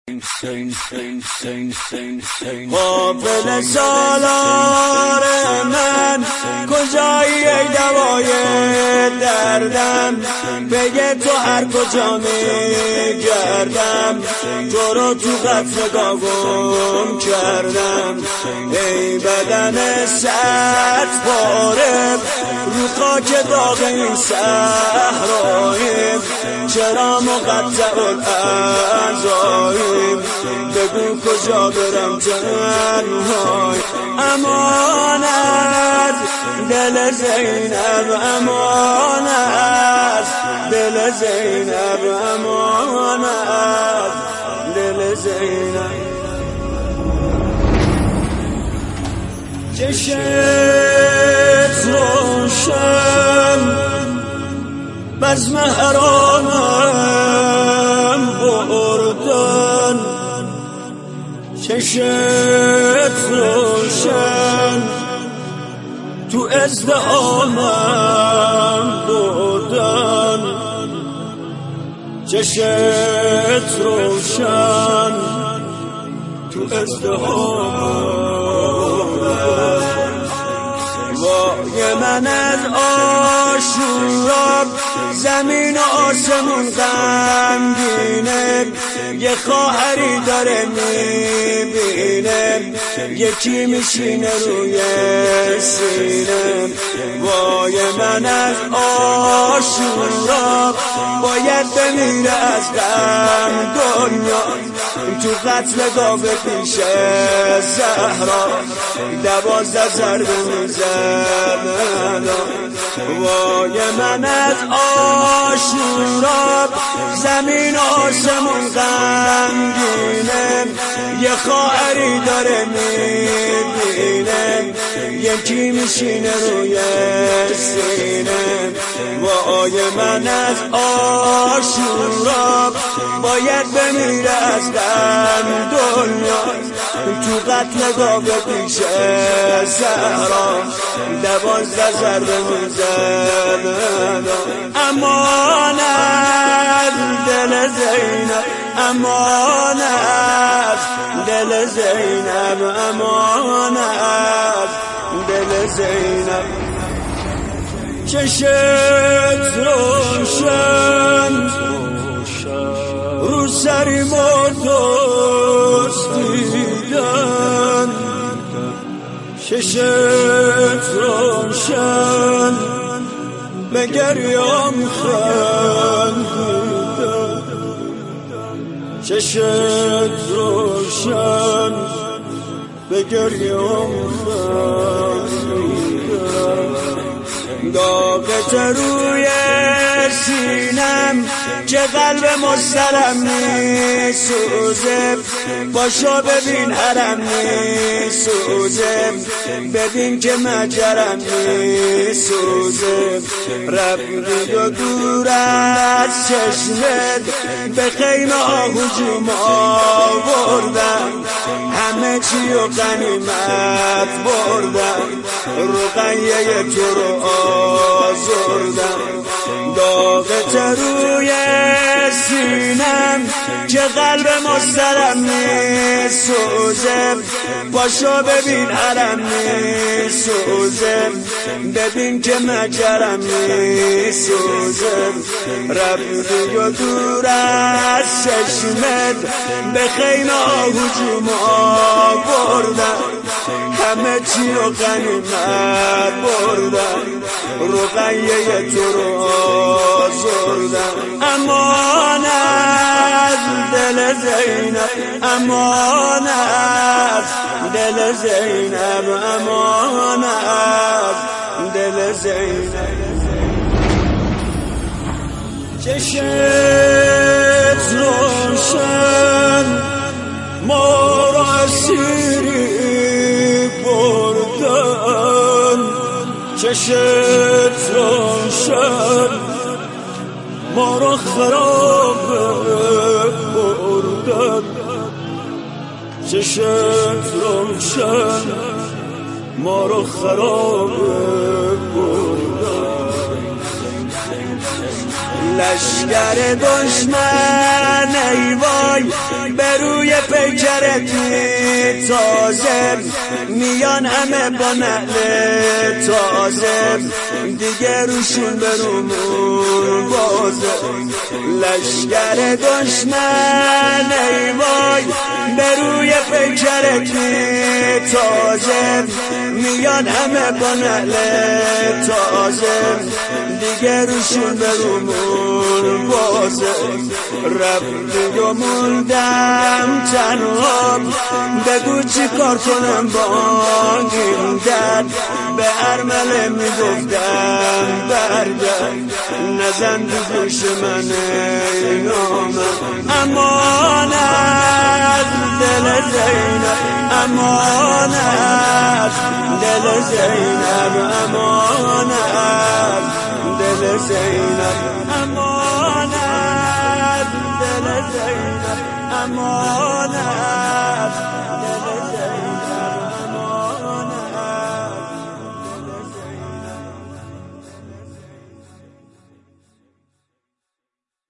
قافل سالار من کجایی ای دوای دردم، بگه تو هر کجا میگردم، تو رو تو قطر گم کردم. ای بدن صد پاره رو خاک داغ این صحرایی، چرا مقطع الاعضایی، بگو کجا برم تنهای. امانت دل زینب، امانت دل زینب، امانت دل زینب. چشت روشن بزم حرامم بردن، چشت روشن تو ازدهامم بردن، چشت روشن تو ازدهامم بردن. وای من از آشورا زمین و آسمون غمگینه، یه خواهری داره میبینه، یکی میشینه روی سینه. وای من از آشورا باید بمیره از غم دنیا، تو قتل گاوه پیش زهرا 12 ضربه میزد. وای من از آشورا زمین و آسمون غمگینه، یه خواهری داره میبینه، یکی میشینه روی سینه. وای من از آشورا باید بمیره از غم دنیا، تو قتل گاوه پیش زهرا 12 ضربه میزد. امانت دل زینب، امانت دل زینب، امانت دل زینب. چشت روشن رو سری مردست دیدن، چشت روشن به گریام خندیدن، چشت روشن به گریام خندیدن. داغت روی سینم که قلب مسترم میسوزه، باشو ببین حرم میسوزه، ببین که مجرم میسوزه. رفتی و دور از چشمت به خیمه ها هجوم آوردم، همه چی و غنیمت بردم، رقیه تو رو آزردم. داغت روی سینم که قلب مسترم میسوزه، باشو ببین حرم میسوزه، ببین که مجرم میسوزه. رفتی و دور از چشمت به خیمه ها هجوم آوردم، همه چی و غنیمت بردم، رقیه تو رو آزردم. امانت دل زینب، امانت دل زینب، امانت دل زینب. چشت روشن ما را اسیری بردن، چشت روشن ما را خراب بردن، چشت روشن ما را خراب بردن. لشگر دشمن ای وای به روی پیکرت تازه میان همه با نعل تازه دیگه روشون برومون بازه لشگر دشمن ای وای به روی پیکرت تازه میان همه با نعل تازه دیگه روشون برومون بازه رفتی و موندم تنها بگو چی کار کنم با این درد به ارمله میگفتم برگرد نزن تو گوش من ای نامم امانت دل زینب امانت دل زینب امانت دل زینب امانت دل زینب امانت